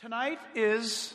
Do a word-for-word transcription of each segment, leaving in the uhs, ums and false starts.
Tonight is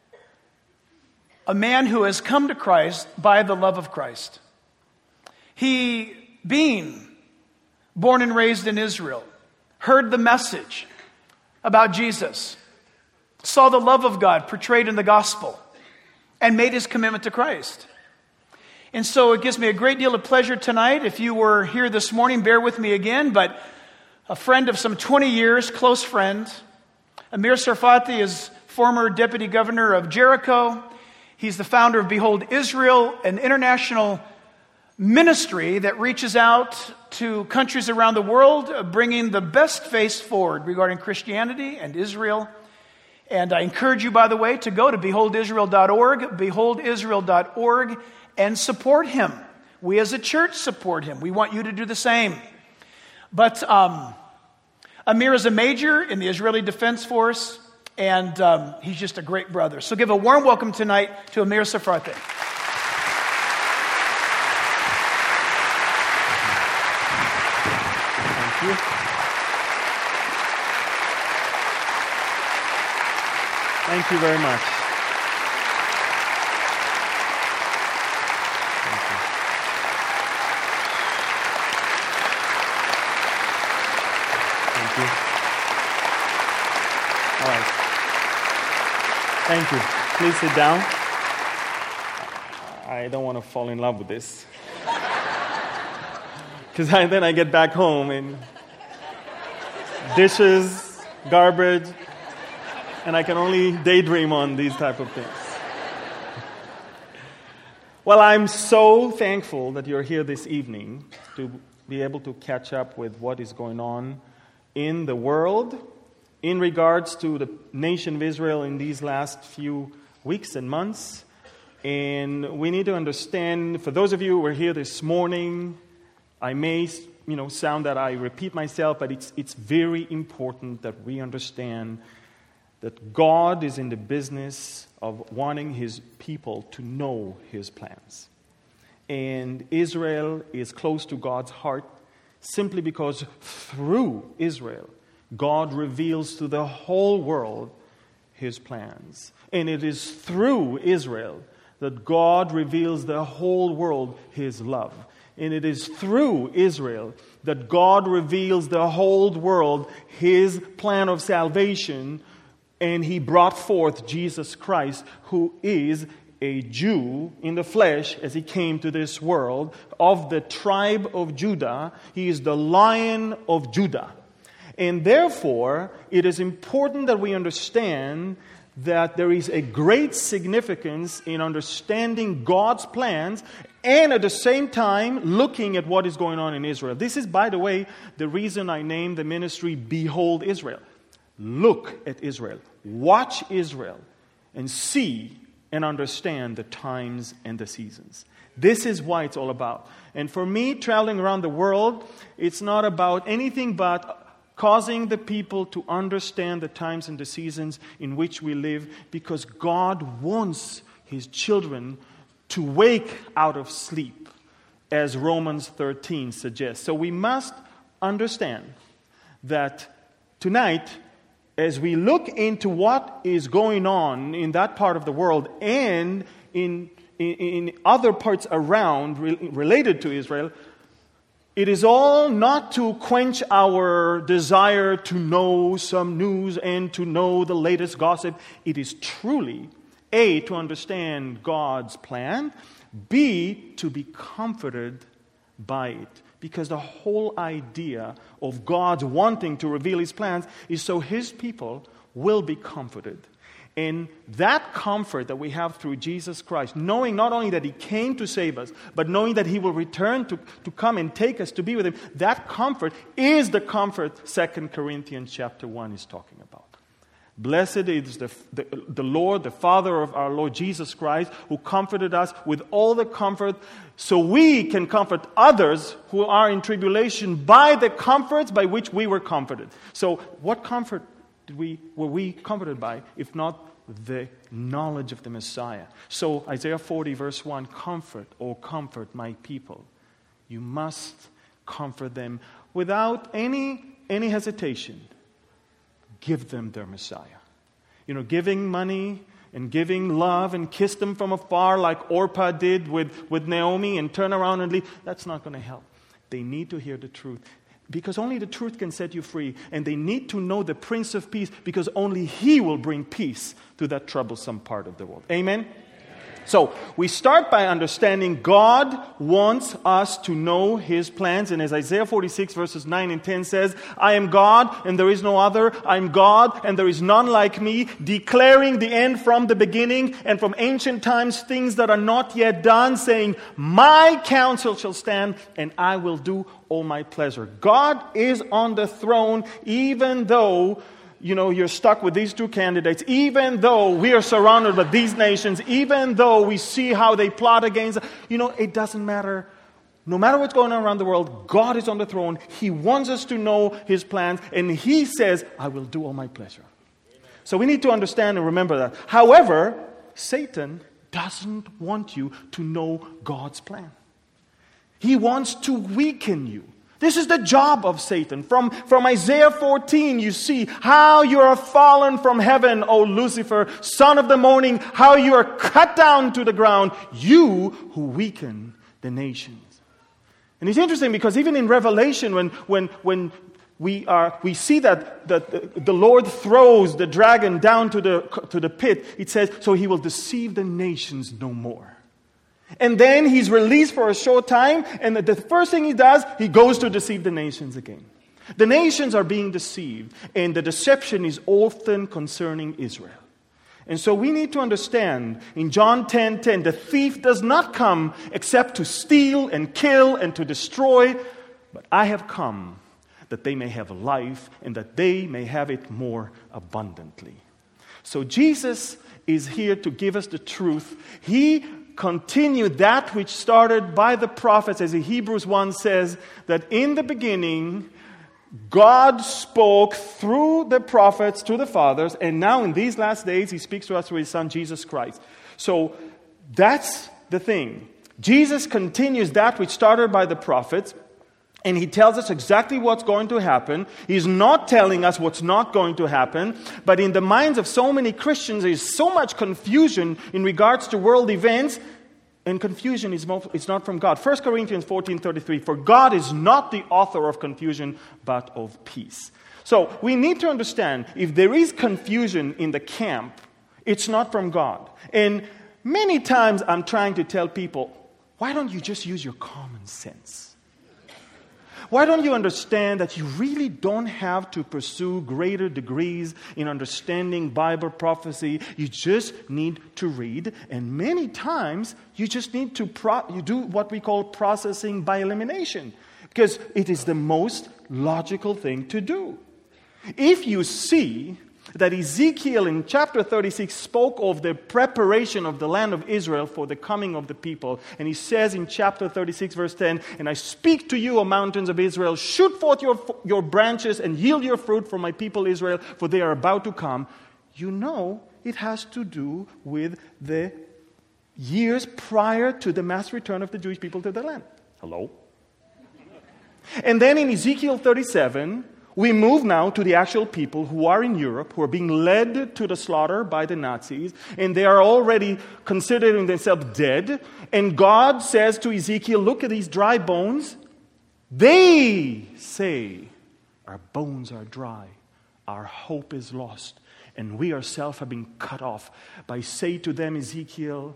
a man who has come to Christ by the love of Christ. He, being born and raised in Israel, heard the message about Jesus, saw the love of God portrayed in the gospel, and made his commitment to Christ. And so it gives me a great deal of pleasure tonight. If you were here this morning, bear with me again, but a friend of some twenty years, close friend, Amir Tsarfati is former deputy governor of Jericho. He's the founder of Behold Israel, an international ministry that reaches out to countries around the world, bringing the best face forward regarding Christianity and Israel. And I encourage you, by the way, to go to behold israel dot org, behold israel dot org, and support him. We as a church support him. We want you to do the same. But um, Amir is a major in the Israeli Defense Force, and um, he's just a great brother. So give a warm welcome tonight to Amir Tsarfati. Thank you. Thank you very much. Thank you. All right. Thank you. Please sit down. I don't want to fall in love with this. Because then I get back home and dishes, garbage, and I can only daydream on these type of things. Well, I'm so thankful that you're here this evening to be able to catch up with what is going on in the world in regards to the nation of Israel in these last few weeks and months. And we need to understand, for those of you who are here this morning, I may, you know, sound that I repeat myself, but it's it's very important that we understand that God is in the business of wanting His people to know His plans. And Israel is close to God's heart simply because through Israel, God reveals to the whole world His plans. And it is through Israel that God reveals the whole world His love. And it is through Israel that God reveals the whole world His plan of salvation. And He brought forth Jesus Christ, who is a Jew in the flesh as He came to this world, of the tribe of Judah. He is the Lion of Judah. And therefore, it is important that we understand that there is a great significance in understanding God's plans and at the same time looking at what is going on in Israel. This is, by the way, the reason I named the ministry Behold Israel. Look at Israel. Watch Israel and see and understand the times and the seasons. This is why it's all about. And for me, traveling around the world, it's not about anything but causing the people to understand the times and the seasons in which we live, because God wants His children to wake out of sleep, as Romans thirteen suggests. So we must understand that tonight, as we look into what is going on in that part of the world and in, in, in other parts around re- related to Israel, it is all not to quench our desire to know some news and to know the latest gossip. It is truly, A, to understand God's plan, B, to be comforted by it. Because the whole idea of God wanting to reveal His plans is so His people will be comforted. And that comfort that we have through Jesus Christ, knowing not only that He came to save us, but knowing that He will return to, to come and take us to be with Him, that comfort is the comfort Second Corinthians chapter one is talking about. Blessed is the, the, the Lord, the Father of our Lord Jesus Christ, who comforted us with all the comfort, so we can comfort others who are in tribulation by the comforts by which we were comforted. So what comfort did we were we comforted by, if not the knowledge of the Messiah? So Isaiah forty verse one, comfort, oh comfort my people. You must comfort them without any any hesitation. Give them their Messiah. you know, giving money and giving love and kiss them from afar like Orpah did with, with Naomi and turn around and leave. That's not going to help. They need to hear the truth. Because only the truth can set you free. And they need to know the Prince of Peace because only He will bring peace to that troublesome part of the world. Amen? So, we start by understanding God wants us to know His plans. And as Isaiah forty-six verses nine and ten says, I am God and there is no other. I am God and there is none like me, declaring the end from the beginning and from ancient times things that are not yet done, saying, my counsel shall stand and I will do all my pleasure. God is on the throne even though you know, you're stuck with these two candidates, even though we are surrounded by these nations, even though we see how they plot against, you know, it doesn't matter. No matter what's going on around the world, God is on the throne. He wants us to know His plans, and He says, I will do all my pleasure. Amen. So we need to understand and remember that. However, Satan doesn't want you to know God's plan. He wants to weaken you. This is the job of Satan. From, from Isaiah fourteen, you see how you are fallen from heaven, O Lucifer, son of the morning, how you are cut down to the ground, you who weaken the nations. And it's interesting because even in Revelation, when, when, when we, are, we see that, that the, the Lord throws the dragon down to the, to the pit, it says, so He will deceive the nations no more. And then He's released for a short time, and the first thing He does, He goes to deceive the nations again. The nations are being deceived, and the deception is often concerning Israel. And so we need to understand, in John ten ten, the thief does not come except to steal and kill and to destroy, but I have come that they may have life and that they may have it more abundantly. So Jesus is here to give us the truth. He continued that which started by the prophets, as Hebrews one says, that in the beginning God spoke through the prophets to the fathers, and now in these last days He speaks to us through His Son Jesus Christ. So that's the thing. Jesus continues that which started by the prophets, and He tells us exactly what's going to happen. He's not telling us what's not going to happen. But in the minds of so many Christians, there is so much confusion in regards to world events. And confusion is not from God. First Corinthians fourteen thirty-three, for God is not the author of confusion, but of peace. So we need to understand, if there is confusion in the camp, it's not from God. And many times I'm trying to tell people, why don't you just use your common sense? Why don't you understand that you really don't have to pursue greater degrees in understanding Bible prophecy? You just need to read, and many times you just need to pro- you do what we call processing by elimination, because it is the most logical thing to do. If you see that Ezekiel in chapter thirty-six spoke of the preparation of the land of Israel for the coming of the people. And he says in chapter thirty-six verse ten, and I speak to you, O mountains of Israel, shoot forth your, your branches and yield your fruit for my people Israel, for they are about to come. You know it has to do with the years prior to the mass return of the Jewish people to the land. Hello? And then in Ezekiel thirty-seven, we move now to the actual people who are in Europe, who are being led to the slaughter by the Nazis, and they are already considering themselves dead. And God says to Ezekiel, look at these dry bones. They say, our bones are dry, our hope is lost, and we ourselves have been cut off. But I say to them, Ezekiel,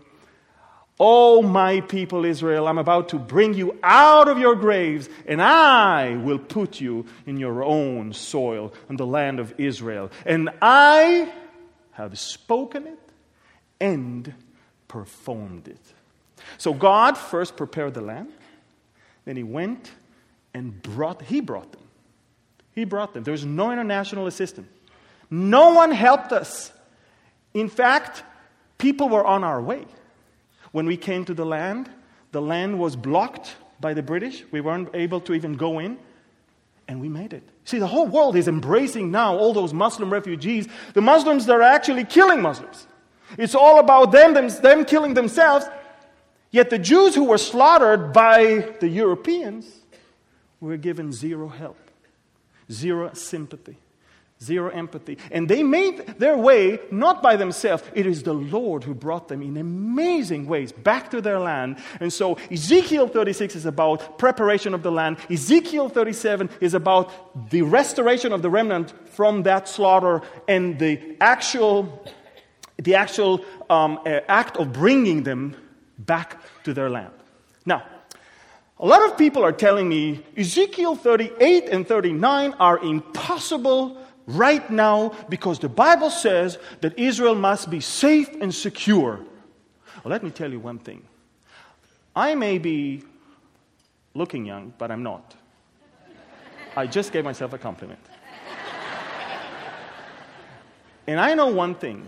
O my people Israel, I'm about to bring you out of your graves, and I will put you in your own soil, in the land of Israel. And I have spoken it and performed it. So God first prepared the land. Then He went and brought, He brought them. He brought them. There was no international assistance. No one helped us. In fact, people were on our way. When we came to the land, the land was blocked by the British. We weren't able to even go in. And we made it. See, the whole world is embracing now all those Muslim refugees. The Muslims that are actually killing Muslims. It's all about them, them, them killing themselves. Yet the Jews who were slaughtered by the Europeans were given zero help, zero sympathy, Zero empathy. And they made their way not by themselves. It is the Lord who brought them in amazing ways back to their land. And so Ezekiel thirty-six is about preparation of the land. Ezekiel thirty-seven is about the restoration of the remnant from that slaughter and the actual, the actual um, uh, act of bringing them back to their land. Now, a lot of people are telling me Ezekiel thirty-eight and thirty-nine are impossible right now because the Bible says that Israel must be safe and secure. Well, let me tell you one thing. I may be looking young, but I'm not. I just gave myself a compliment. And I know one thing.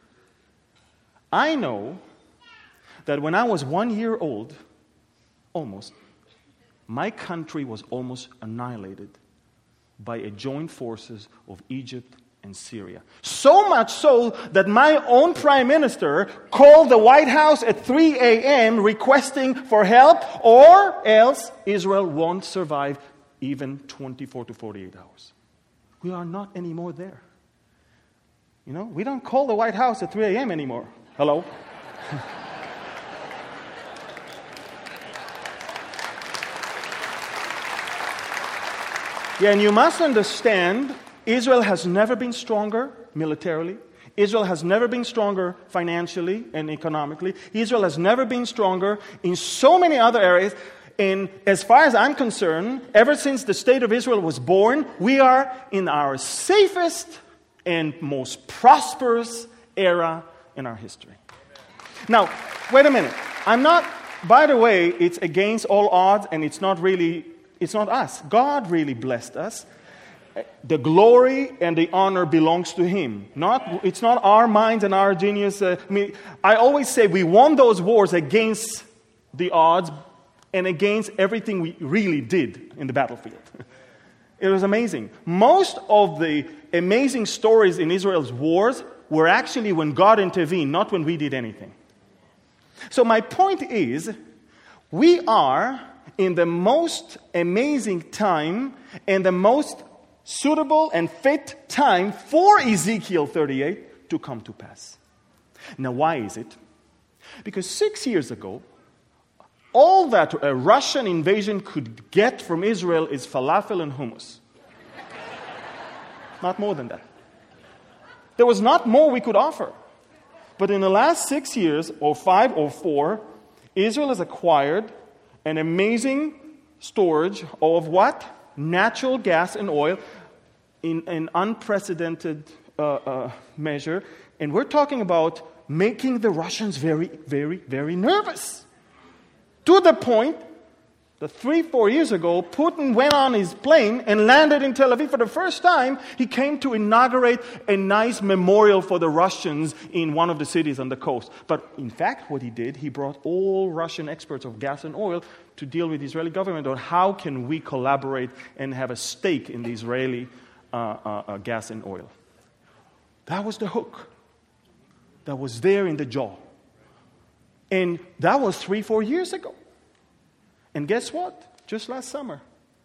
I know that when I was one year old, almost, my country was almost annihilated by a joint forces of Egypt and Syria. So much so that my own prime minister called the White House at three a.m. requesting for help, or else Israel won't survive even twenty-four to forty-eight hours. We are not anymore there. You know, we don't call the White House at three a.m. anymore. Hello? Yeah, and you must understand, Israel has never been stronger militarily. Israel has never been stronger financially and economically. Israel has never been stronger in so many other areas. And as far as I'm concerned, ever since the state of Israel was born, we are in our safest and most prosperous era in our history. Now, wait a minute. I'm not, by the way, it's against all odds, and it's not really... It's not us. God really blessed us. The glory and the honor belongs to Him. Not, it's not our minds and our genius. Uh, I mean, I always say we won those wars against the odds and against everything we really did in the battlefield. It was amazing. Most of the amazing stories in Israel's wars were actually when God intervened, not when we did anything. So my point is, we are in the most amazing time and the most suitable and fit time for Ezekiel thirty-eight to come to pass. Now, why is it? Because six years ago, all that a Russian invasion could get from Israel is falafel and hummus. Not more than that. There was not more we could offer. But in the last six years, or five or four, Israel has acquired an amazing storage of what? Natural gas and oil in an unprecedented uh, uh, measure. And we're talking about making the Russians very, very, very nervous. To the point that three, four years ago, Putin went on his plane and landed in Tel Aviv for the first time. He came to inaugurate a nice memorial for the Russians in one of the cities on the coast. But in fact, what he did, he brought all Russian experts of gas and oil to deal with the Israeli government on how can we collaborate and have a stake in the Israeli uh, uh, uh, gas and oil. That was the hook that was there in the jaw. And that was three, four years ago. And guess what? Just last summer,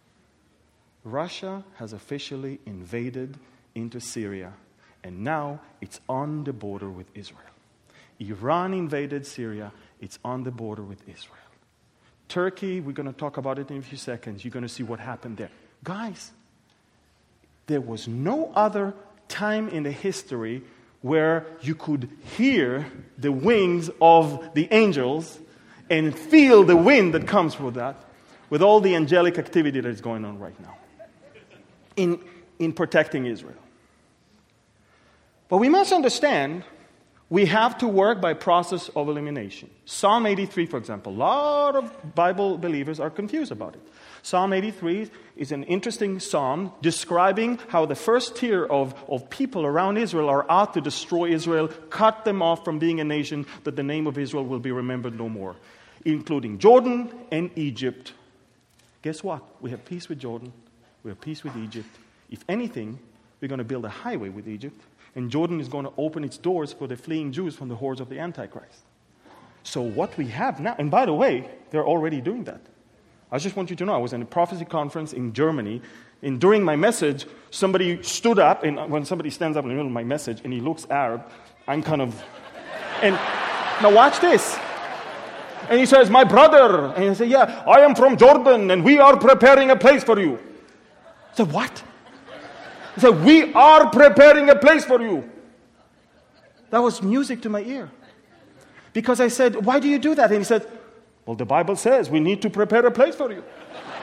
Russia has officially invaded into Syria, and now it's on the border with Israel. Iran invaded Syria, it's on the border with Israel. Turkey, we're going to talk about it in a few seconds. You're going to see what happened there. Guys, there was no other time in the history where you could hear the wings of the angels and feel the wind that comes with that, with all the angelic activity that is going on right now in, in protecting Israel. But we must understand, we have to work by process of elimination. Psalm eighty-three, for example, a lot of Bible believers are confused about it. Psalm eighty-three is an interesting psalm describing how the first tier of, of people around Israel are out to destroy Israel, cut them off from being a nation, that the name of Israel will be remembered no more, including Jordan and Egypt. Guess what? We have peace with Jordan. We have peace with Egypt. If anything, we're going to build a highway with Egypt, and Jordan is going to open its doors for the fleeing Jews from the hordes of the Antichrist. So what we have now, and by the way, they're already doing that. I just want you to know, I was in a prophecy conference in Germany And during my message, somebody stood up, and when somebody stands up in the middle of my message and he looks Arab, I'm kind of, and now watch this. And he says, my brother. And I say, yeah, I am from Jordan, and we are preparing a place for you. I said, what? He said, we are preparing a place for you. That was music to my ear. Because I said, why do you do that? And he said, well, the Bible says we need to prepare a place for you.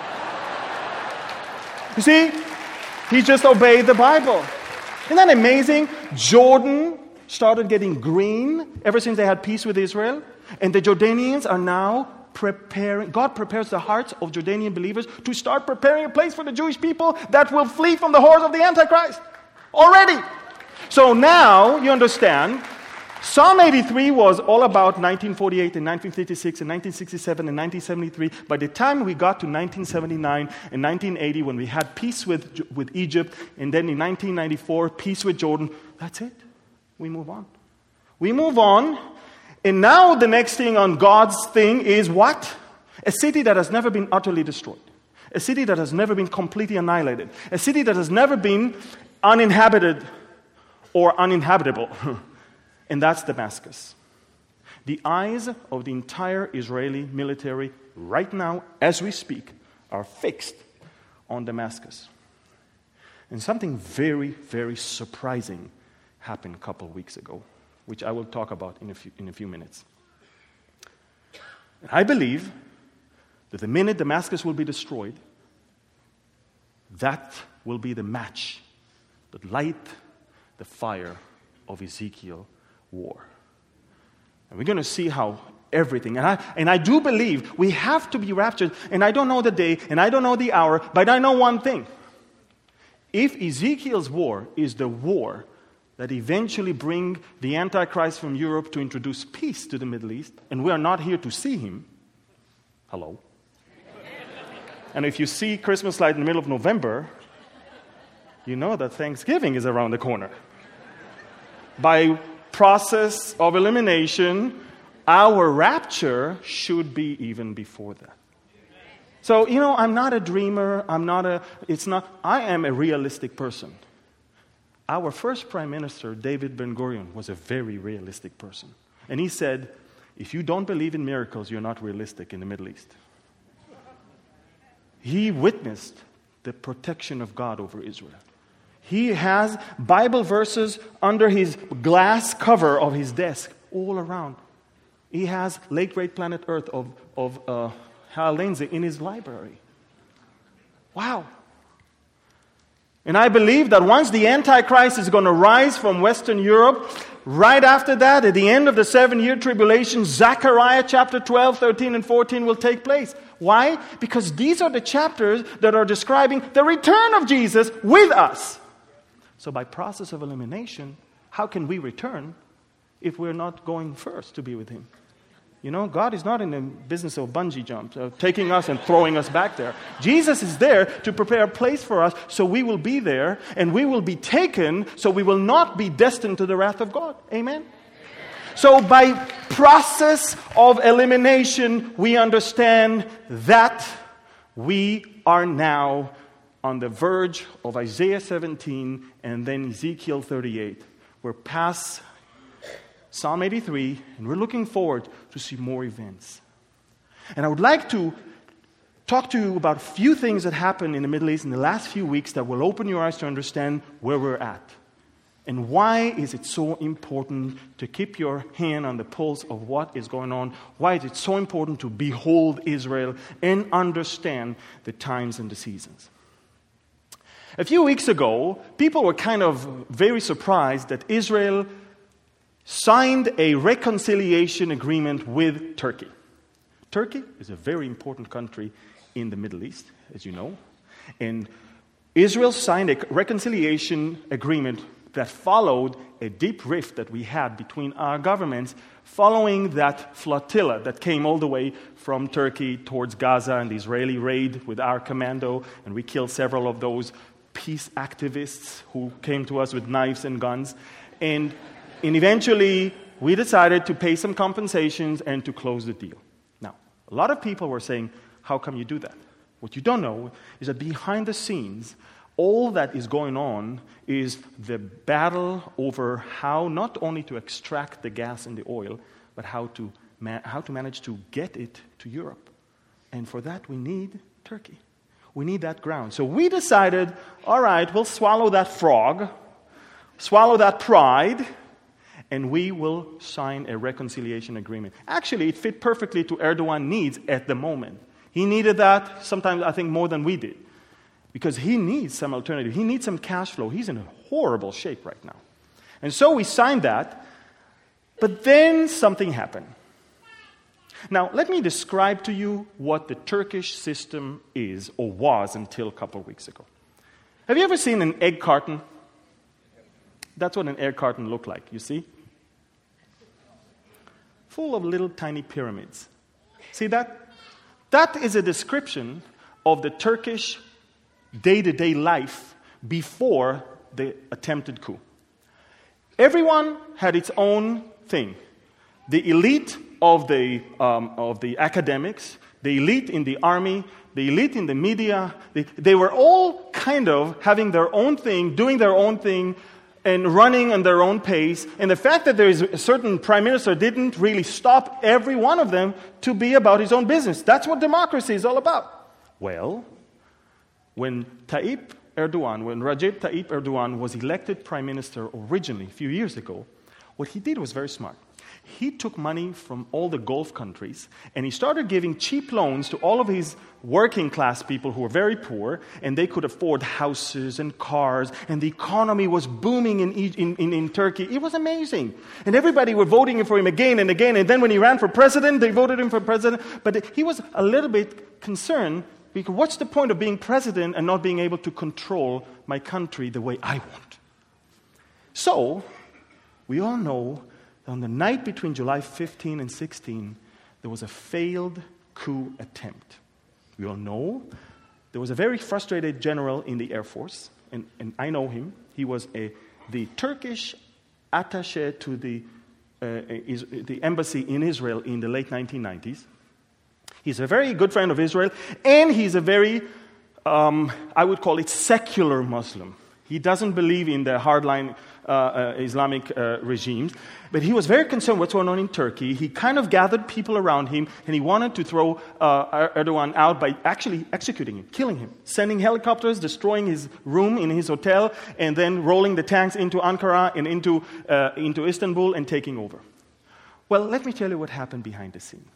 You see, he just obeyed the Bible. Isn't that amazing? Jordan started getting green ever since they had peace with Israel. And the Jordanians are now preparing, God prepares the hearts of Jordanian believers to start preparing a place for the Jewish people that will flee from the horrors of the Antichrist. Already. So now you understand, Psalm eighty-three was all about nineteen forty-eight and nineteen fifty-six and nineteen sixty-seven and nineteen seventy-three. By the time we got to nineteen seventy-nine and nineteen eighty, when we had peace with, with Egypt, and then in nineteen ninety-four, peace with Jordan, that's it. We move on. We move on, and now the next thing on God's thing is what? A city that has never been utterly destroyed. A city that has never been completely annihilated. A city that has never been uninhabited or uninhabitable. And that's Damascus. The eyes of the entire Israeli military right now, as we speak, are fixed on Damascus. And something very, very surprising happened a couple of weeks ago, which I will talk about in a few, in a few minutes. I believe that the minute Damascus will be destroyed, that will be the match that light the fire of Ezekiel war. And we're going to see how everything, and I, and I do believe we have to be raptured, and I don't know the day, and I don't know the hour, but I know one thing. If Ezekiel's war is the war that eventually bring the Antichrist from Europe to introduce peace to the Middle East, and we are not here to see him, hello? And if you see Christmas light in the middle of November, you know that Thanksgiving is around the corner. By process of elimination, our rapture should be even before that. So, you know, I'm not a dreamer. I'm not a, it's not, I am a realistic person. Our first prime minister, David Ben-Gurion, was a very realistic person. And he said, if you don't believe in miracles, you're not realistic in the Middle East. He witnessed the protection of God over Israel. He has Bible verses under his glass cover of his desk all around. He has Late Great Planet Earth of, of uh, Hal Lindsey in his library. Wow. And I believe that once the Antichrist is going to rise from Western Europe, right after that, at the end of the seven-year tribulation, Zechariah chapter twelve, thirteen, and fourteen will take place. Why? Because these are the chapters that are describing the return of Jesus with us. So by process of elimination, how can we return if we're not going first to be with him? You know, God is not in the business of bungee jumps, of taking us and throwing us back there. Jesus is there to prepare a place for us so we will be there and we will be taken so we will not be destined to the wrath of God. Amen? So by process of elimination, we understand that we are now on the verge of Isaiah seventeen and then Ezekiel thirty-eight. We're past Psalm eighty-three, and we're looking forward to see more events. And I would like to talk to you about a few things that happened in the Middle East in the last few weeks that will open your eyes to understand where we're at. And why is it so important to keep your hand on the pulse of what is going on? Why is it so important to behold Israel and understand the times and the seasons? A few weeks ago, people were kind of very surprised that Israel signed a reconciliation agreement with Turkey. Turkey is a very important country in the Middle East, as you know. And Israel signed a reconciliation agreement that followed a deep rift that we had between our governments following that flotilla that came all the way from Turkey towards Gaza and the Israeli raid with our commando, and we killed several of those peace activists who came to us with knives and guns. And, and eventually, we decided to pay some compensations and to close the deal. Now, a lot of people were saying, how come you do that? What you don't know is that behind the scenes, all that is going on is the battle over how not only to extract the gas and the oil, but how to ma- how to manage to get it to Europe. And for that, we need Turkey. We need that ground. So we decided, all right, we'll swallow that frog, swallow that pride, and we will sign a reconciliation agreement. Actually, it fit perfectly to Erdogan's needs at the moment. He needed that, sometimes I think more than we did, because he needs some alternative. He needs some cash flow. He's in a horrible shape right now. And so we signed that, but then something happened. Now, let me describe to you what the Turkish system is, or was until a couple of weeks ago. Have you ever seen an egg carton? That's what an egg carton looked like, you see? Full of little tiny pyramids. See that? That is a description of the Turkish day-to-day life before the attempted coup. Everyone had its own thing. The elite of the um, of the academics, the elite in the army, the elite in the media, they, they were all kind of having their own thing, doing their own thing, and running on their own pace. And the fact that there is a certain prime minister didn't really stop every one of them to be about his own business. That's what democracy is all about. Well, when Tayyip Erdogan, when Recep Tayyip Erdogan was elected prime minister originally, a few years ago, what he did was very smart. He took money from all the Gulf countries and he started giving cheap loans to all of his working class people who were very poor, and they could afford houses and cars, and the economy was booming in, in, in, in Turkey. It was amazing. And everybody were voting for him again and again, and then when he ran for president, they voted him for president. But he was a little bit concerned, because what's the point of being president and not being able to control my country the way I want? So, we all know on the night between July fifteenth and sixteenth, there was a failed coup attempt. We all know there was a very frustrated general in the Air Force, and, and I know him. He was a, the Turkish attaché to the, uh, is, the embassy in Israel in the late nineteen nineties. He's a very good friend of Israel, and he's a very, um, I would call it, secular Muslim. He doesn't believe in the hardline uh, uh, Islamic uh, regimes. But he was very concerned what's going on in Turkey. He kind of gathered people around him, and he wanted to throw uh, Erdogan out by actually executing him, killing him, sending helicopters, destroying his room in his hotel, and then rolling the tanks into Ankara and into, uh, into Istanbul and taking over. Well, let me tell you what happened behind the scene.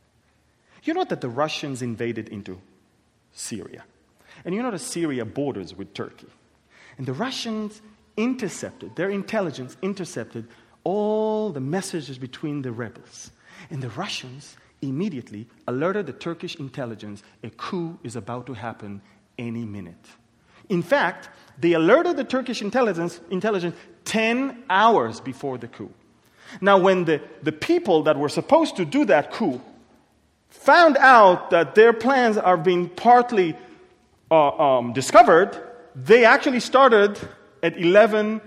You know that the Russians invaded into Syria. And you know that Syria borders with Turkey. And the Russians intercepted, their intelligence intercepted all the messages between the rebels. And the Russians immediately alerted the Turkish intelligence a coup is about to happen any minute. In fact, they alerted the Turkish intelligence, intelligence ten hours before the coup. Now, when the, the people that were supposed to do that coup found out that their plans are being partly uh, um, discovered, they actually started at eleven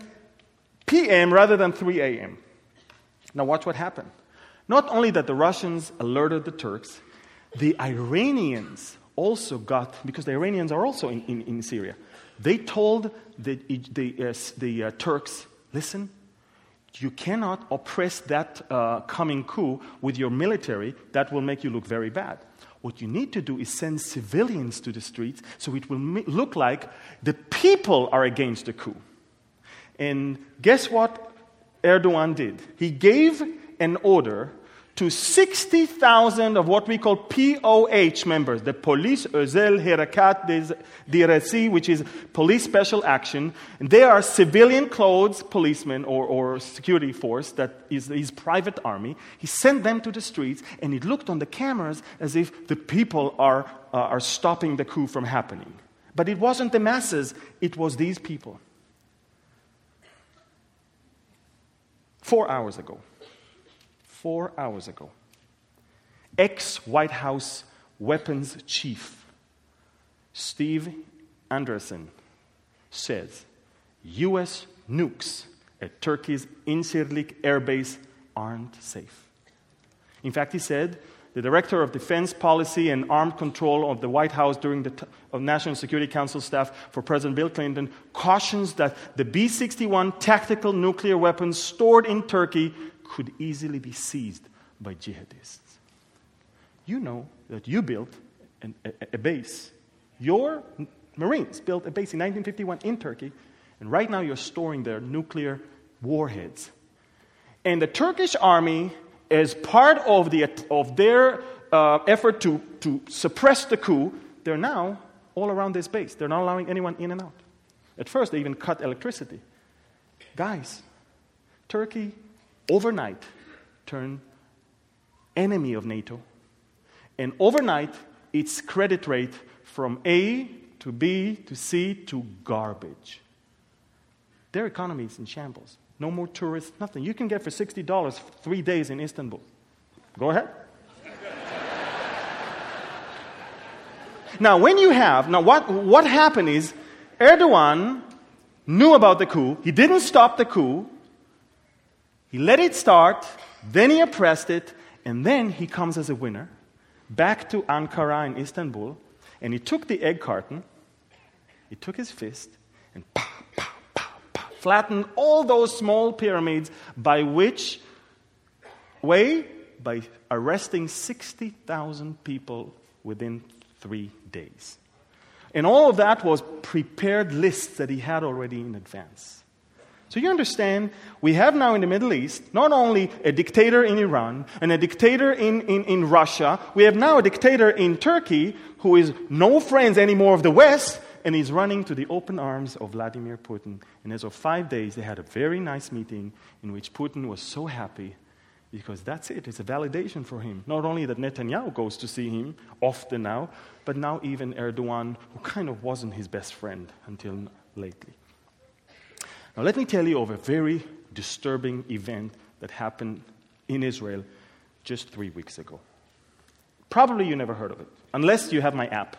p.m. rather than three a.m. Now watch what happened. Not only that the Russians alerted the Turks, the Iranians also got, because the Iranians are also in, in, in Syria, they told the, the, uh, the uh, Turks, listen, you cannot oppress that uh, coming coup with your military. That will make you look very bad. What you need to do is send civilians to the streets so it will look like the people are against the coup. And guess what Erdogan did? He gave an order to sixty thousand of what we call P O H members, the Polis Özel Harekat Dairesi, which is Police Special Action. And they are civilian clothes policemen or, or security force that is his private army. He sent them to the streets, and it looked on the cameras as if the people are, uh, are stopping the coup from happening. But it wasn't the masses, it was these people. Four hours ago. Four hours ago, ex-White House weapons chief Steve Anderson says U S nukes at Turkey's Incirlik air base aren't safe. In fact, he said the director of defense policy and armed control of the White House during the t- of National Security Council staff for President Bill Clinton, cautions that the B sixty-one tactical nuclear weapons stored in Turkey could easily be seized by jihadists. You know that you built an, a, a base. Your Marines built a base in nineteen fifty-one in Turkey, and right now you're storing their nuclear warheads. And the Turkish army, as part of, the, of their uh, effort to, to suppress the coup, they're now all around this base. They're not allowing anyone in and out. At first, they even cut electricity. Guys, Turkey overnight turned enemy of NATO. And overnight, its credit rate from A to B to C to garbage. Their economy is in shambles. No more tourists, nothing. You can get for sixty dollars three days in Istanbul. Go ahead. Now, when you have, now what, what happened is, Erdogan knew about the coup. He didn't stop the coup. He let it start. Then he oppressed it. And then he comes as a winner back to Ankara in Istanbul. And he took the egg carton. He took his fist and pow, pow, pow, pow, flattened all those small pyramids by which way? By arresting sixty thousand people within three days. And all of that was prepared lists that he had already in advance. So you understand, we have now in the Middle East not only a dictator in Iran and a dictator in, in, in Russia, we have now a dictator in Turkey who is no friends anymore of the West, and he's running to the open arms of Vladimir Putin. And as of five days, they had a very nice meeting in which Putin was so happy because that's it. It's a validation for him. Not only that Netanyahu goes to see him often now, but now even Erdogan, who kind of wasn't his best friend until lately. Now let me tell you of a very disturbing event that happened in Israel just three weeks ago. Probably you never heard of it, unless you have my app.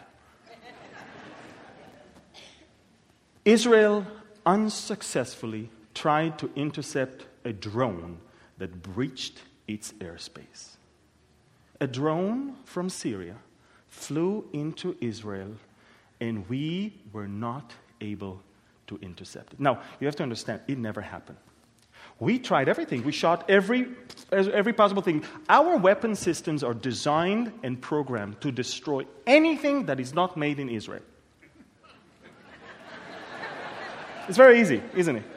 Israel unsuccessfully tried to intercept a drone that breached its airspace. A drone from Syria flew into Israel, and we were not able to intercept it. Now, you have to understand, it never happened. We tried everything. We shot every, every possible thing. Our weapon systems are designed and programmed to destroy anything that is not made in Israel. It's very easy, isn't it?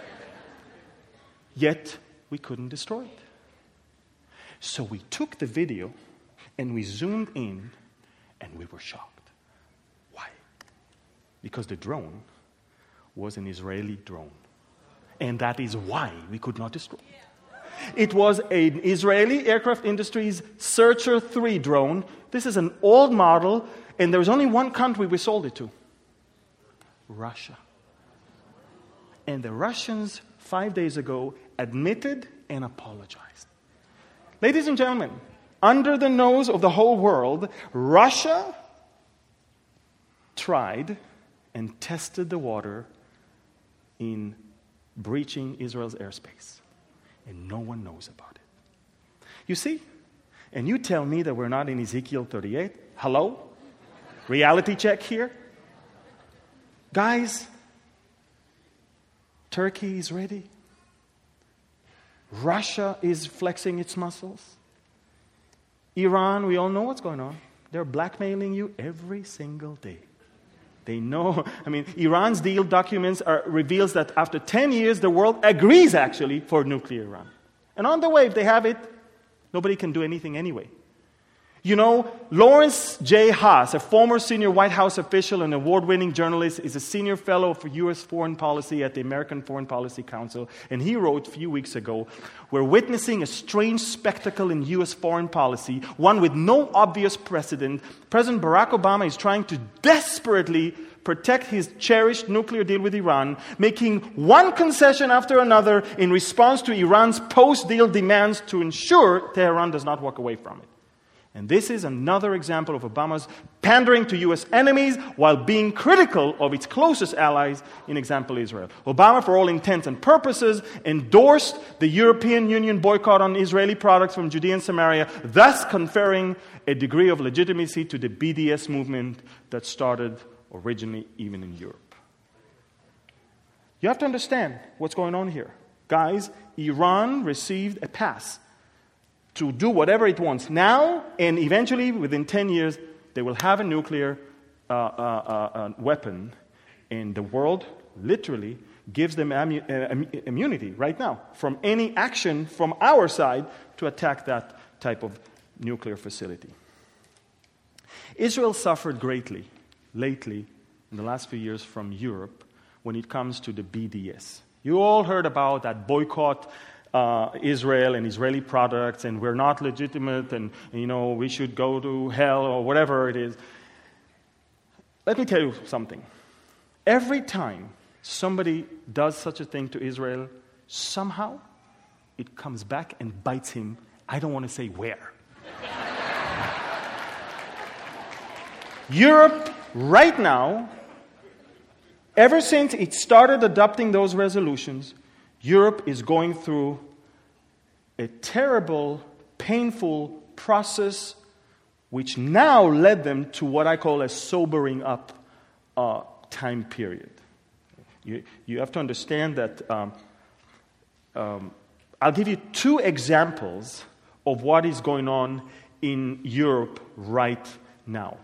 Yet, we couldn't destroy it. So we took the video and we zoomed in and we were shocked. Why? Because the drone was an Israeli drone. And that is why we could not destroy it. It was an Israeli Aircraft Industries Searcher three drone. This is an old model, and there was only one country we sold it to. Russia. And the Russians, five days ago, admitted and apologized. Ladies and gentlemen, under the nose of the whole world, Russia tried and tested the water in breaching Israel's airspace. And no one knows about it. You see? And you tell me that we're not in Ezekiel thirty-eight? Hello? Reality check here? Guys, Turkey is ready. Russia is flexing its muscles. Iran, we all know what's going on. They're blackmailing you every single day. They know, I mean, Iran's deal documents are, reveals that after ten years, the world agrees actually for nuclear Iran. And on the way, if they have it, nobody can do anything anyway. You know, Lawrence J. Haas, a former senior White House official and award-winning journalist, is a senior fellow for U S foreign policy at the American Foreign Policy Council. And he wrote a few weeks ago, "We're witnessing a strange spectacle in U S foreign policy, one with no obvious precedent. President Barack Obama is trying to desperately protect his cherished nuclear deal with Iran, making one concession after another in response to Iran's post-deal demands to ensure Tehran does not walk away from it." And this is another example of Obama's pandering to U S enemies while being critical of its closest allies, in example Israel. Obama, for all intents and purposes, endorsed the European Union boycott on Israeli products from Judea and Samaria, thus conferring a degree of legitimacy to the B D S movement that started originally even in Europe. You have to understand what's going on here. Guys, Iran received a pass to do whatever it wants now, and eventually, within ten years, they will have a nuclear uh, uh, uh, weapon, and the world literally gives them immu- uh, immunity right now from any action from our side to attack that type of nuclear facility. Israel suffered greatly lately in the last few years from Europe when it comes to the B D S. You all heard about that boycott uh, Israel and Israeli products, and we're not legitimate, and you know we should go to hell or whatever it is. Let me tell you something. Every time somebody does such a thing to Israel, somehow it comes back and bites him. I don't want to say where. Europe, right now, ever since it started adopting those resolutions, Europe is going through a terrible, painful process which now led them to what I call a sobering up uh, time period. You, you have to understand that um, um, I'll give you two examples of what is going on in Europe right now.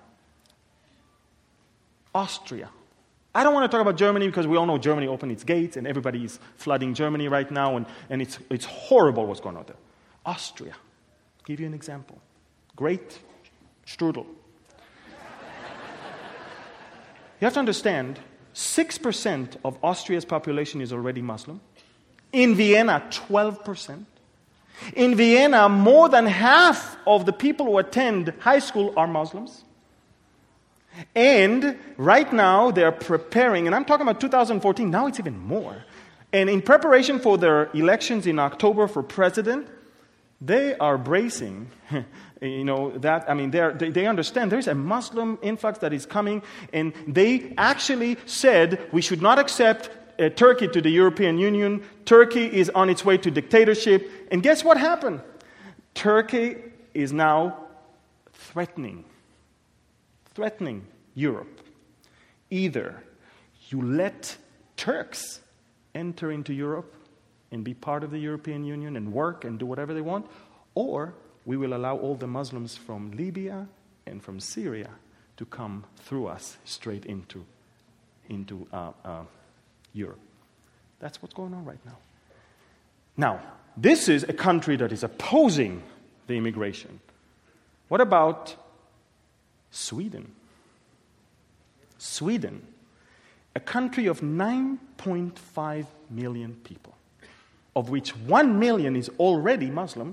Austria. I don't want to talk about Germany because we all know Germany opened its gates and everybody is flooding Germany right now, and, and it's, it's horrible what's going on there. Austria. I'll give you an example. Great strudel. You have to understand, six percent of Austria's population is already Muslim. In Vienna, twelve percent. In Vienna, more than half of the people who attend high school are Muslims. And right now, they're preparing, and I'm talking about two thousand fourteen, now it's even more. And in preparation for their elections in October for president, they are bracing, you know, that, I mean, they they understand there's a Muslim influx that is coming, and they actually said we should not accept uh, Turkey to the European Union. Turkey is on its way to dictatorship. And guess what happened? Turkey is now threatening threatening Europe. Either you let Turks enter into Europe and be part of the European Union and work and do whatever they want, or we will allow all the Muslims from Libya and from Syria to come through us straight into, into uh, uh, Europe. That's what's going on right now. Now, this is a country that is opposing the immigration. What about Sweden. Sweden, a country of nine point five million people, of which one million is already Muslim.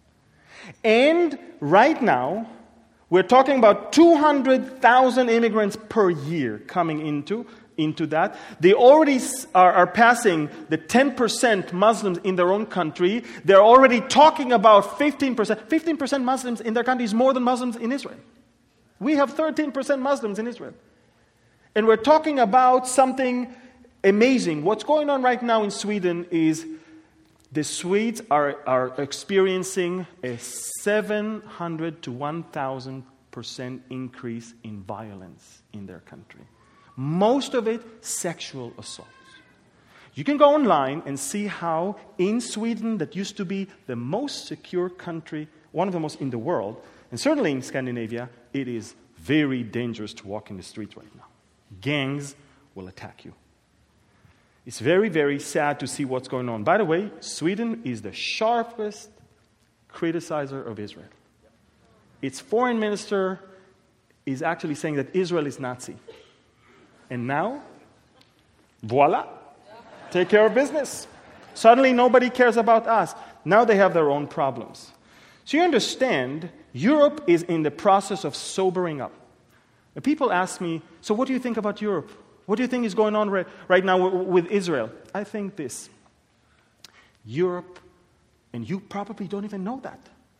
And right now, we're talking about two hundred thousand immigrants per year coming into, into that. They already are, are passing the ten percent Muslims in their own country. They're already talking about fifteen percent. fifteen percent Muslims in their country is more than Muslims in Israel. We have thirteen percent Muslims in Israel. And we're talking about something amazing. What's going on right now in Sweden is the Swedes are, are experiencing a seven hundred to one thousand percent increase in violence in their country. Most of it sexual assaults. You can go online and see how in Sweden, that used to be the most secure country, one of the most in the world, and certainly in Scandinavia, it is very dangerous to walk in the streets right now. Gangs will attack you. It's very, very sad to see what's going on. By the way, Sweden is the sharpest criticizer of Israel. Its foreign minister is actually saying that Israel is Nazi. And now, voila, take care of business. Suddenly nobody cares about us. Now they have their own problems. So you understand, Europe is in the process of sobering up. And people ask me, so what do you think about Europe? What do you think is going on right, right now with Israel? I think this. Europe, and you probably don't even know that.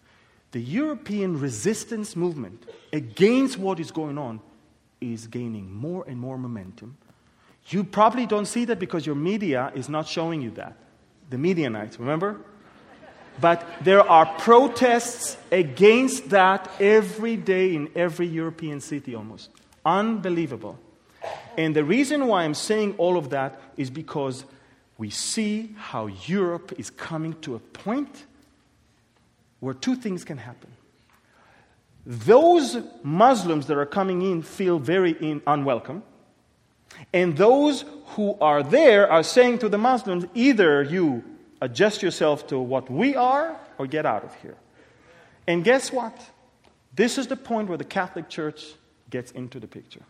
the European resistance movement against what is going on is gaining more and more momentum. You probably don't see that because your media is not showing you that. The Medianites, remember? But there are protests against that every day in every European city almost. Unbelievable. And the reason why I'm saying all of that is because we see how Europe is coming to a point where two things can happen. Those Muslims that are coming in feel very in, unwelcome. And those who are there are saying to the Muslims, either you adjust yourself to what we are or get out of here. And guess what? This is the point where the Catholic Church gets into the picture.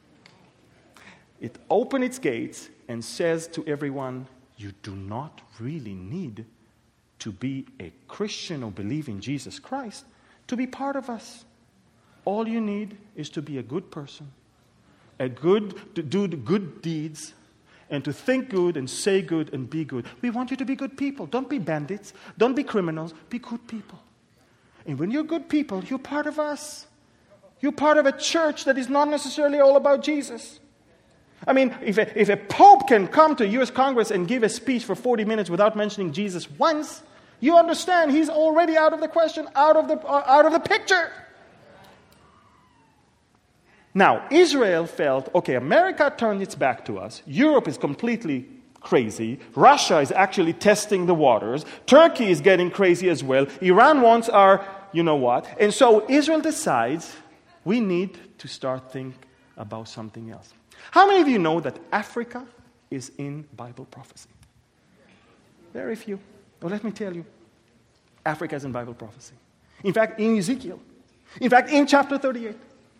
It opens its gates and says to everyone, you do not really need to be a Christian or believe in Jesus Christ to be part of us. All you need is to be a good person, a good, to do the good deeds, and to think good and say good and be good. We want you to be good people. Don't be bandits. Don't be criminals. Be good people. And when you're good people, you're part of us. You're part of a church that is not necessarily all about Jesus. I mean, if a, if a pope can come to U S Congress and give a speech for forty minutes without mentioning Jesus once, you understand he's already out of the question, out of the, uh, out of the picture. Now, Israel felt, okay, America turned its back to us. Europe is completely crazy. Russia is actually testing the waters. Turkey is getting crazy as well. Iran wants our, you know what. And so Israel decides we need to start thinking about something else. How many of you know that Africa is in Bible prophecy? Very few. Well, let me tell you, Africa is in Bible prophecy. In fact, in Ezekiel. In fact, in chapter thirty-eight.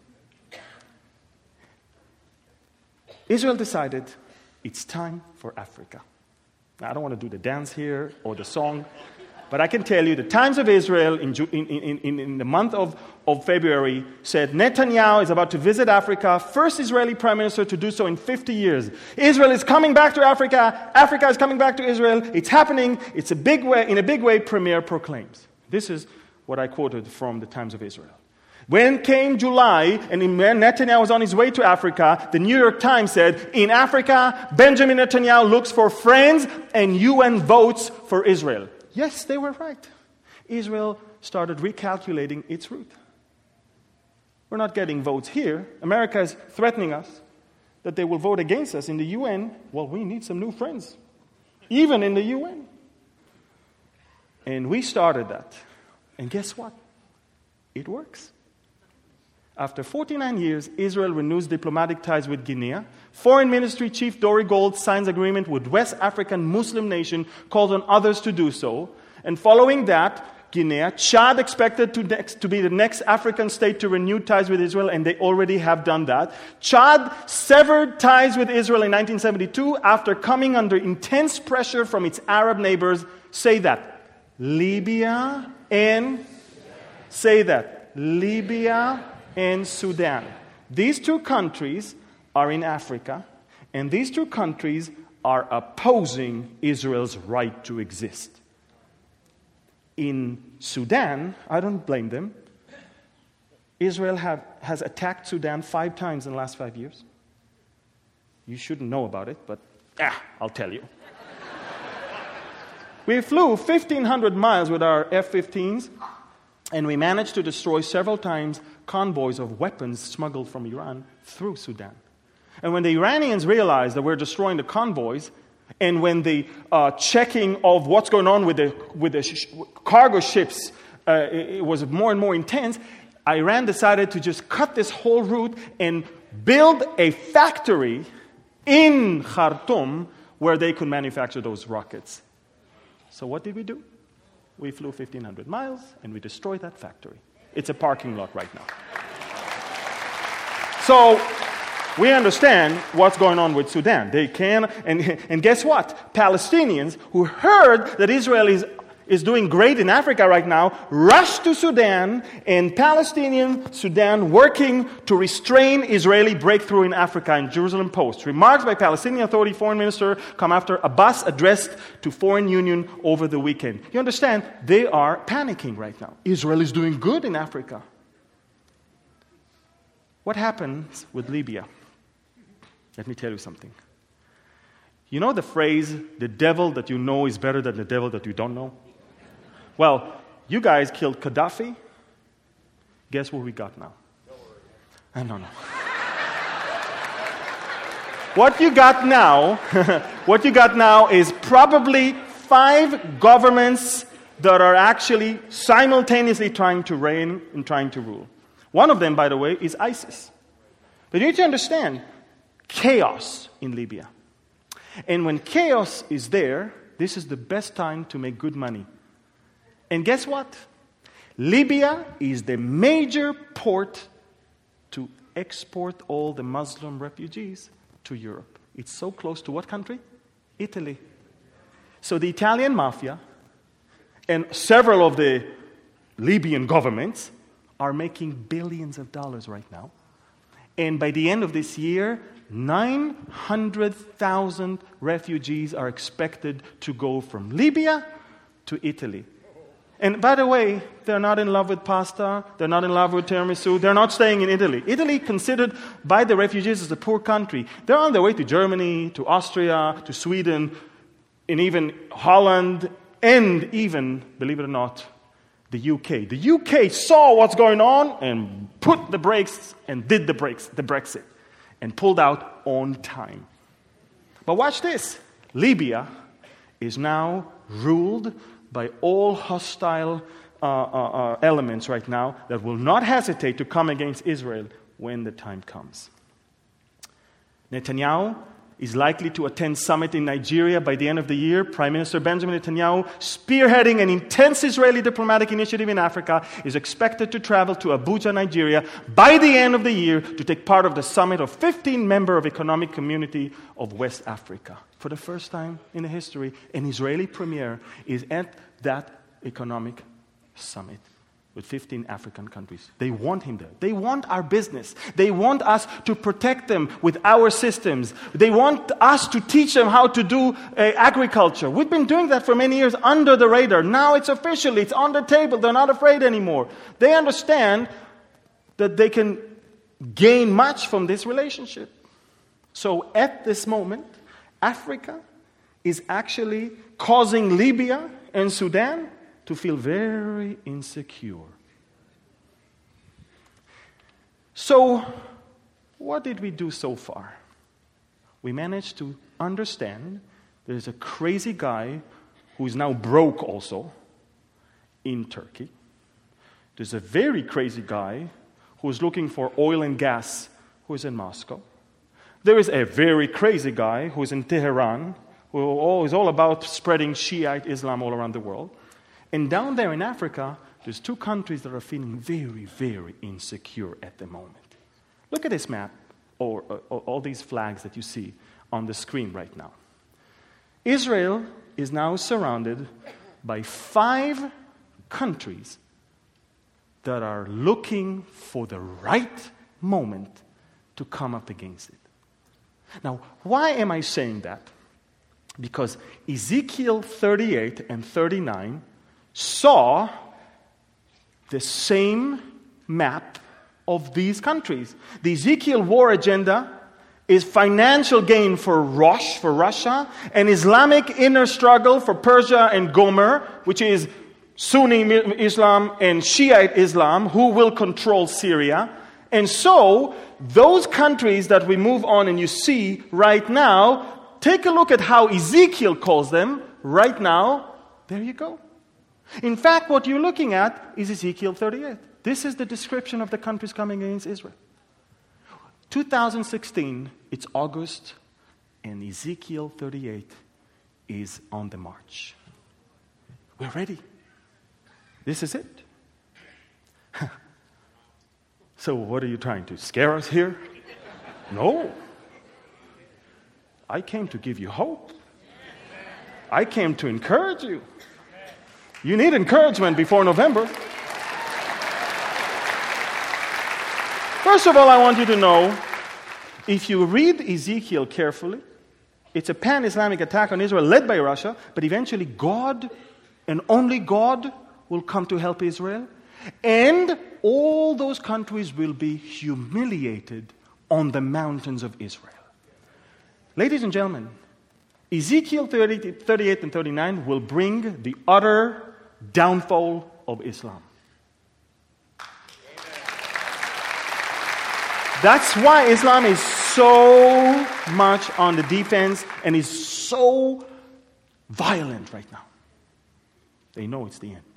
Israel decided it's time for Africa. Now, I don't want to do the dance here or the song, but I can tell you the Times of Israel in, in, in, in, in the month of, of February said Netanyahu is about to visit Africa, first Israeli prime minister to do so in fifty years. Israel is coming back to Africa. Africa is coming back to Israel. It's happening. It's a big way, in a big way, Premier proclaims. This is what I quoted from the Times of Israel. When came July, and when Netanyahu was on his way to Africa, the New York Times said, in Africa, Benjamin Netanyahu looks for friends and U N votes for Israel. Yes, they were right. Israel started recalculating its route. We're not getting votes here. America is threatening us that they will vote against us in the U N. Well, we need some new friends, even in the U N. And we started that. And guess what? It works. After forty-nine years, Israel renews diplomatic ties with Guinea. Foreign Ministry Chief Dori Gold signs agreement with West African Muslim nation, calls on others to do so. And following that, Guinea, Chad expected to, next, to be the next African state to renew ties with Israel, and they already have done that. Chad severed ties with Israel in nineteen seventy-two after coming under intense pressure from its Arab neighbors. Say that. Libya and... Say that. Libya and Sudan. These two countries are in Africa, and these two countries are opposing Israel's right to exist. In Sudan, I don't blame them. Israel have, has attacked Sudan five times in the last five years. You shouldn't know about it, but ah, I'll tell you. We flew fifteen hundred miles with our F fifteens, and we managed to destroy several times convoys of weapons smuggled from Iran through Sudan. And when the Iranians realized that we're destroying the convoys, and when the uh, checking of what's going on with the, with the sh- cargo ships uh, it was more and more intense, Iran decided to just cut this whole route and build a factory in Khartoum where they could manufacture those rockets. So what did we do? We flew fifteen hundred miles and we destroyed that factory. It's a parking lot right now. So we understand what's going on with Sudan. They can, and, and guess what? Palestinians who heard that Israel is is doing great in Africa right now, rushed to Sudan, and Palestinian Sudan working to restrain Israeli breakthrough in Africa in Jerusalem Post. Remarks by Palestinian Authority Foreign Minister come after Abbas addressed to Foreign Union over the weekend. You understand, they are panicking right now. Israel is doing good in Africa. What happens with Libya? Let me tell you something. You know the phrase, the devil that you know is better than the devil that you don't know? Well, you guys killed Gaddafi. Guess what we got now? I don't know. What you got now, what you got now is probably five governments that are actually simultaneously trying to reign and trying to rule. One of them, by the way, is ISIS. But you need to understand, chaos in Libya. And when chaos is there, this is the best time to make good money. And guess what? Libya is the major port to export all the Muslim refugees to Europe. It's so close to what country? Italy. So the Italian mafia and several of the Libyan governments are making billions of dollars right now. And by the end of this year, nine hundred thousand refugees are expected to go from Libya to Italy. And by the way, they're not in love with pasta, they're not in love with tiramisu, they're not staying in Italy. Italy, considered by the refugees as a poor country, they're on their way to Germany, to Austria, to Sweden, and even Holland, and even, believe it or not, the U K. The U K saw what's going on and put the brakes and did the brakes, the Brexit, and pulled out on time. But watch this. Libya is now ruled by all hostile uh, uh, uh, elements right now that will not hesitate to come against Israel when the time comes. Netanyahu is likely to attend summit in Nigeria by the end of the year. Prime Minister Benjamin Netanyahu, spearheading an intense Israeli diplomatic initiative in Africa, is expected to travel to Abuja, Nigeria by the end of the year to take part of the summit of fifteen members of Economic Community of West Africa. For the first time in the history, an Israeli premier is at that economic summit with fifteen African countries. They want him there. They want our business. They want us to protect them with our systems. They want us to teach them how to do uh, agriculture. We've been doing that for many years under the radar. Now it's official. It's on the table. They're not afraid anymore. They understand that they can gain much from this relationship. So at this moment, Africa is actually causing Libya and Sudan to feel very insecure. So, what did we do so far? We managed to understand there's a crazy guy who is now broke also in Turkey. There's a very crazy guy who is looking for oil and gas who is in Moscow. There is a very crazy guy who is in Tehran who is all about spreading Shiite Islam all around the world. And down there in Africa, there's two countries that are feeling very, very insecure at the moment. Look at this map, or, or all these flags that you see on the screen right now. Israel is now surrounded by five countries that are looking for the right moment to come up against it. Now, why am I saying that? Because Ezekiel thirty-eight and thirty-nine saw the same map of these countries. The Ezekiel war agenda is financial gain for Rosh, for Russia, and Islamic inner struggle for Persia and Gomer, which is Sunni Islam and Shiite Islam, who will control Syria. And so, those countries that we move on and you see right now, take a look at how Ezekiel calls them right now. There you go. In fact, what you're looking at is Ezekiel thirty-eight. This is the description of the countries coming against Israel. two thousand sixteen, it's August, and Ezekiel thirty-eight is on the march. We're ready. This is it. So what are you trying to scare us here? No. I came to give you hope. I came to encourage you. You need encouragement before November. First of all, I want you to know, if you read Ezekiel carefully, it's a pan-Islamic attack on Israel led by Russia, but eventually God and only God will come to help Israel. And all those countries will be humiliated on the mountains of Israel. Ladies and gentlemen, Ezekiel thirty, thirty-eight and thirty-nine will bring the utter downfall of Islam. That's why Islam is so much on the defense and is so violent right now. They know it's the end.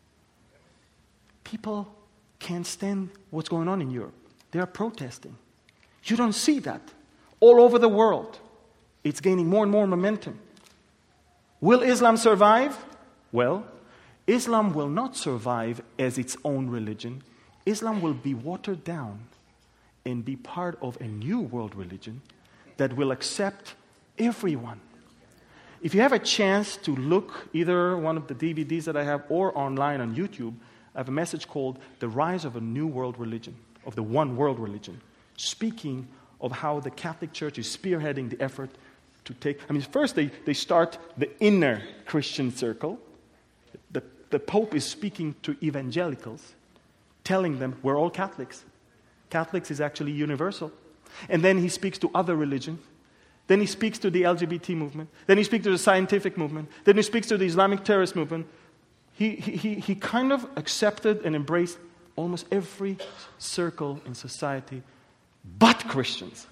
People can't stand what's going on in Europe. They are protesting. You don't see that. All over the world, it's gaining more and more momentum. Will Islam survive? Well, Islam will not survive as its own religion. Islam will be watered down and be part of a new world religion that will accept everyone. If you have a chance to look either one of the D V Ds that I have or online on YouTube, I have a message called The Rise of a New World Religion, of the One World Religion, speaking of how the Catholic Church is spearheading the effort to take... I mean, first they, they start the inner Christian circle. The, the Pope is speaking to evangelicals, telling them we're all Catholics. Catholics is actually universal. And then he speaks to other religions. Then he speaks to the L G B T movement. Then he speaks to the scientific movement. Then he speaks to the Islamic terrorist movement. He, he, he kind of accepted and embraced almost every circle in society but Christians.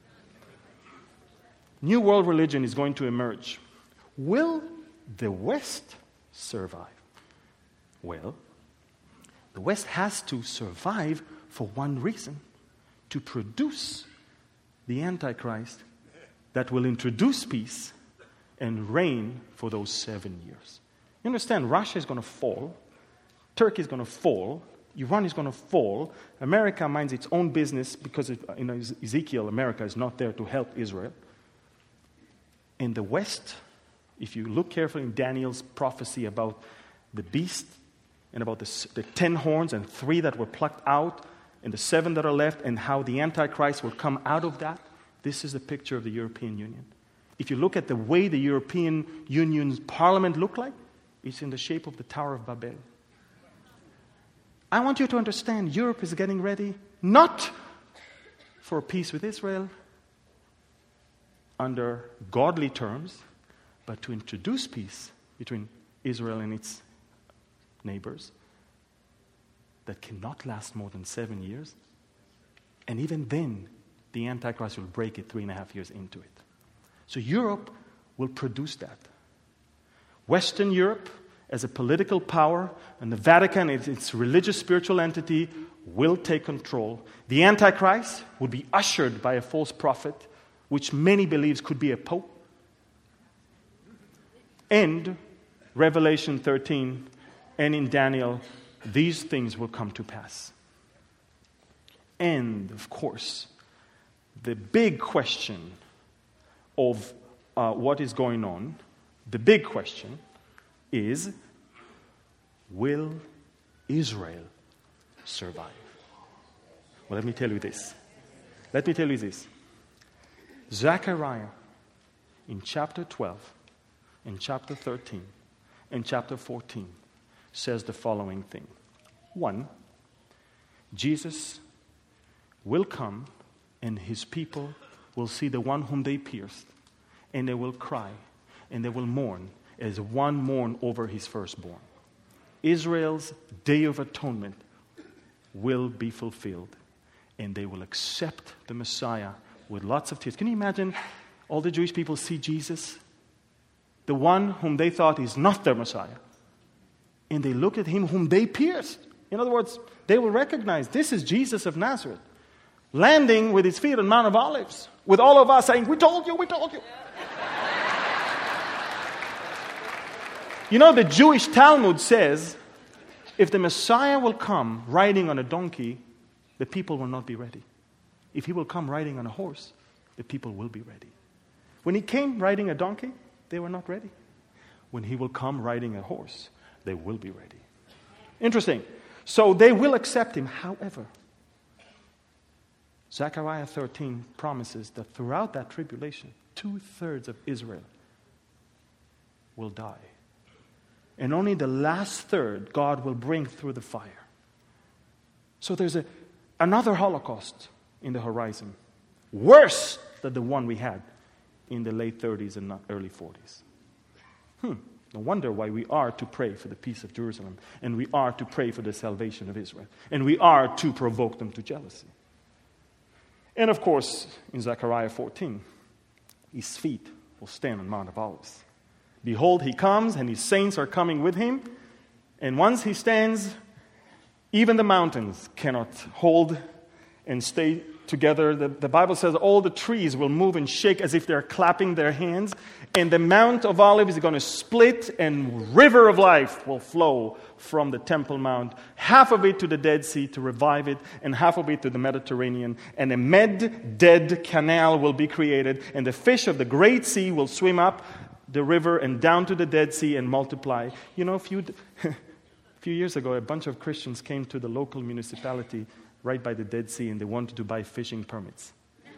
New world religion is going to emerge. Will the West survive? Well, the West has to survive for one reason: to produce the Antichrist that will introduce peace and reign for those seven years. You understand, Russia is going to fall, Turkey is going to fall, Iran is going to fall, America minds its own business because it, in Ezekiel, America is not there to help Israel. In the West, if you look carefully in Daniel's prophecy about the beast and about the, the ten horns and three that were plucked out and the seven that are left and how the Antichrist will come out of that, this is a picture of the European Union. If you look at the way the European Union's parliament looked like, it's in the shape of the Tower of Babel. I want you to understand, Europe is getting ready not for peace with Israel under godly terms, but to introduce peace between Israel and its neighbors that cannot last more than seven years. And even then, the Antichrist will break it three and a half years into it. So Europe will produce that. Western Europe, as a political power, and the Vatican, its, its religious spiritual entity, will take control. The Antichrist would be ushered by a false prophet, which many believes could be a pope. And Revelation thirteen, and in Daniel, these things will come to pass. And, of course, the big question of uh, what is going on, the big question is, will Israel survive? Well, let me tell you this. Let me tell you this. Zechariah, in chapter twelve, in chapter thirteen, and chapter fourteen, says the following thing. One, Jesus will come and his people will see the one whom they pierced, and they will cry, and they will mourn as one mourn over his firstborn. Israel's Day of Atonement will be fulfilled, and they will accept the Messiah with lots of tears. Can you imagine all the Jewish people see Jesus, the one whom they thought is not their Messiah, and they look at him whom they pierced. In other words, they will recognize this is Jesus of Nazareth, landing with his feet on Mount of Olives, with all of us saying, we told you, we told you. You know, the Jewish Talmud says, if the Messiah will come riding on a donkey, the people will not be ready. If he will come riding on a horse, the people will be ready. When he came riding a donkey, they were not ready. When he will come riding a horse, they will be ready. Interesting. So they will accept him. However, Zechariah thirteen promises that throughout that tribulation, two-thirds of Israel will die. And only the last third God will bring through the fire. So there's a, another Holocaust in the horizon, worse than the one we had in the late thirties and early forties. Hmm. No wonder why we are to pray for the peace of Jerusalem, and we are to pray for the salvation of Israel, and we are to provoke them to jealousy. And of course, in Zechariah fourteen, his feet will stand on Mount of Olives. Behold, he comes, and his saints are coming with him, and once he stands, even the mountains cannot hold and stay together. The, the Bible says all the trees will move and shake as if they're clapping their hands. And the Mount of Olives is going to split, and river of life will flow from the Temple Mount, half of it to the Dead Sea to revive it, and half of it to the Mediterranean. And a Med-Dead canal will be created, and the fish of the Great Sea will swim up the river and down to the Dead Sea and multiply. You know, a few, a few years ago, a bunch of Christians came to the local municipality right by the Dead Sea, and they wanted to buy fishing permits.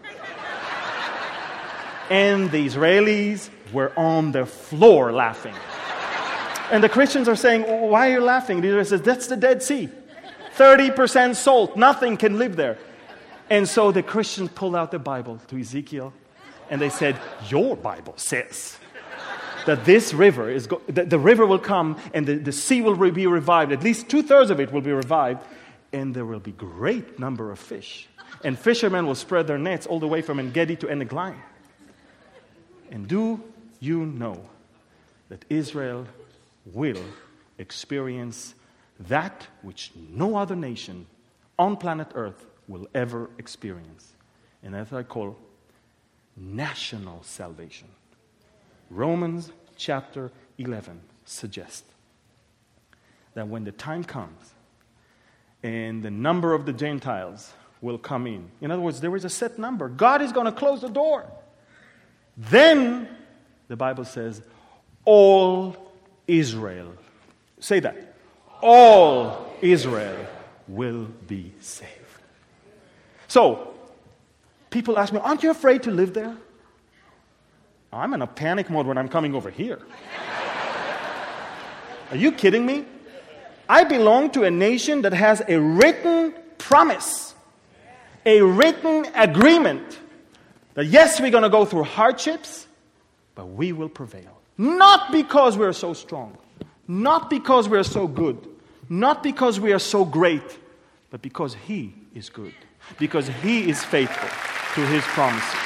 And the Israelis were on the floor laughing. And the Christians are saying, why are you laughing? The Israelis says, that's the Dead Sea. thirty percent salt. Nothing can live there. And so the Christians pulled out the Bible to Ezekiel, and they said, your Bible says that this river is, go- the, the river will come, and the, the sea will re- be revived. At least two-thirds of it will be revived. And there will be great number of fish. And fishermen will spread their nets all the way from En-Gedi to En-Eglaim. And do you know that Israel will experience that which no other nation on planet Earth will ever experience? And that's what I call national salvation. Romans chapter eleven suggests that when the time comes and the number of the Gentiles will come in. In other words, there is a set number. God is going to close the door. Then, the Bible says, all Israel, say that, all Israel will be saved. So, people ask me, aren't you afraid to live there? I'm in a panic mode when I'm coming over here. Are you kidding me? I belong to a nation that has a written promise, a written agreement that yes, we're going to go through hardships, but we will prevail. Not because we're so strong, not because we're so good, not because we are so great, but because He is good, because He is faithful to His promises.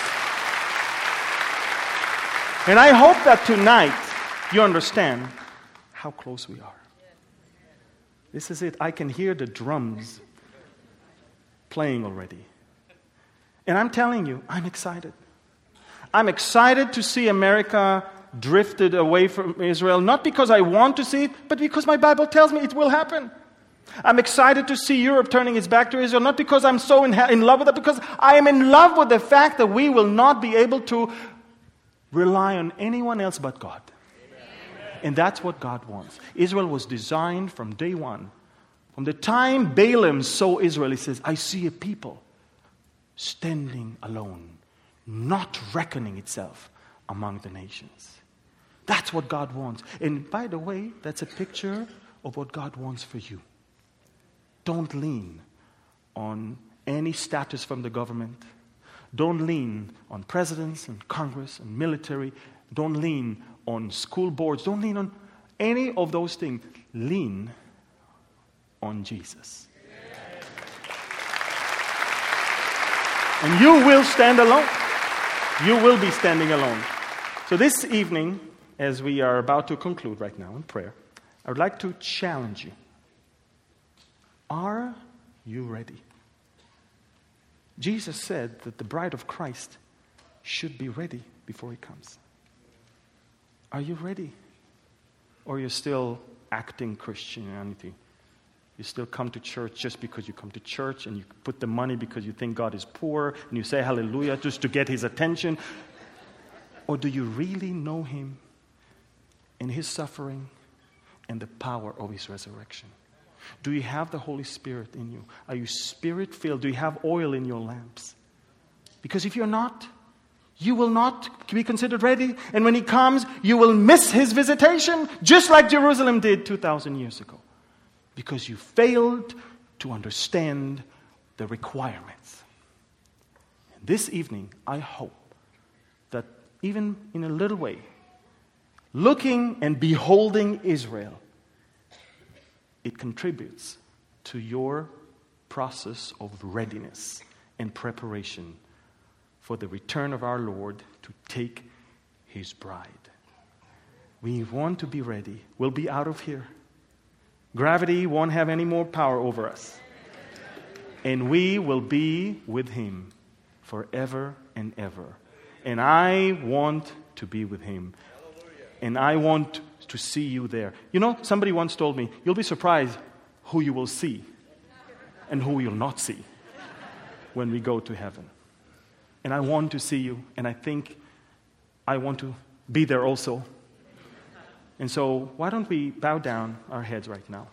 And I hope that tonight you understand how close we are. This is it. I can hear the drums playing already. And I'm telling you, I'm excited. I'm excited to see America drifted away from Israel, not because I want to see it, but because my Bible tells me it will happen. I'm excited to see Europe turning its back to Israel, not because I'm so in, in love with it, because I am in love with the fact that we will not be able to rely on anyone else but God. And that's what God wants. Israel was designed from day one. From the time Balaam saw Israel, he says, I see a people standing alone, not reckoning itself among the nations. That's what God wants. And by the way, that's a picture of what God wants for you. Don't lean on any status from the government. Don't lean on presidents and Congress and military. Don't lean on school boards. Don't lean on any of those things. Lean on Jesus. And you will stand alone. You will be standing alone. So this evening, as we are about to conclude right now in prayer, I would like to challenge you. Are you ready? Jesus said that the bride of Christ should be ready before He comes. Are you ready? Or are you still acting Christianity? You still come to church just because you come to church, and you put the money because you think God is poor, and you say hallelujah just to get His attention? Or do you really know Him and His suffering and the power of his resurrection? Do you have the Holy Spirit in you? Are you Spirit-filled? Do you have oil in your lamps? Because if you're not, you will not be considered ready. And when he comes, you will miss his visitation, just like Jerusalem did two thousand years ago. Because you failed to understand the requirements. And this evening, I hope that even in a little way, looking and beholding Israel, it contributes to your process of readiness and preparation for the return of our Lord to take his bride. We want to be ready. We'll be out of here. Gravity won't have any more power over us. And we will be with him forever and ever. And I want to be with him. And I want to see you there. You know, somebody once told me, you'll be surprised who you will see and who you'll not see when we go to heaven. And I want to see you, and I think I want to be there also. And so, why don't we bow down our heads right now?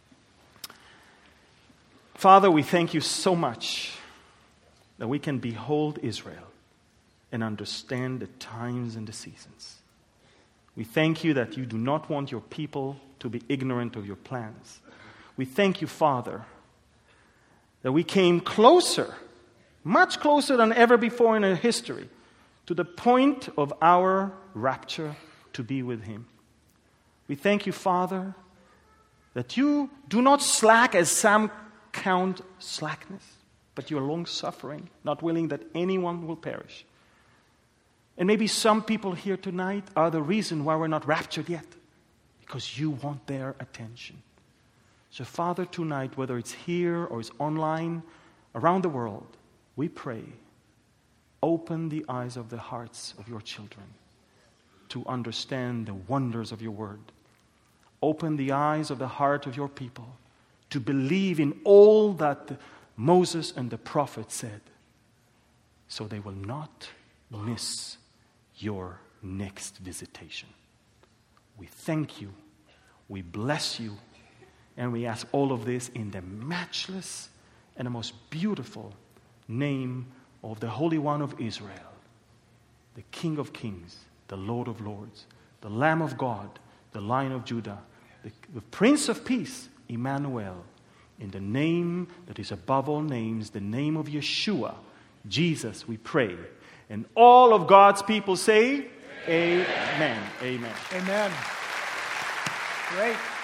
Father, we thank you so much that we can behold Israel and understand the times and the seasons. We thank you that you do not want your people to be ignorant of your plans. We thank you, Father, that we came closer, much closer than ever before in our history, to the point of our rapture to be with him. We thank you, Father, that you do not slack as some count slackness, but you are long-suffering, not willing that anyone will perish. And maybe some people here tonight are the reason why we're not raptured yet, because you want their attention. So, Father, tonight, whether it's here or it's online, around the world, we pray, open the eyes of the hearts of your children to understand the wonders of your word. Open the eyes of the heart of your people to believe in all that Moses and the prophets said, so they will not miss your next visitation. We thank you, we bless you, and we ask all of this in the matchless and the most beautiful name of the Holy One of Israel, the King of Kings, the Lord of Lords, the Lamb of God, the Lion of Judah, the, the Prince of Peace, Emmanuel, in the name that is above all names, the name of Yeshua, Jesus, we pray. And all of God's people say, Amen. Amen. Amen. Great.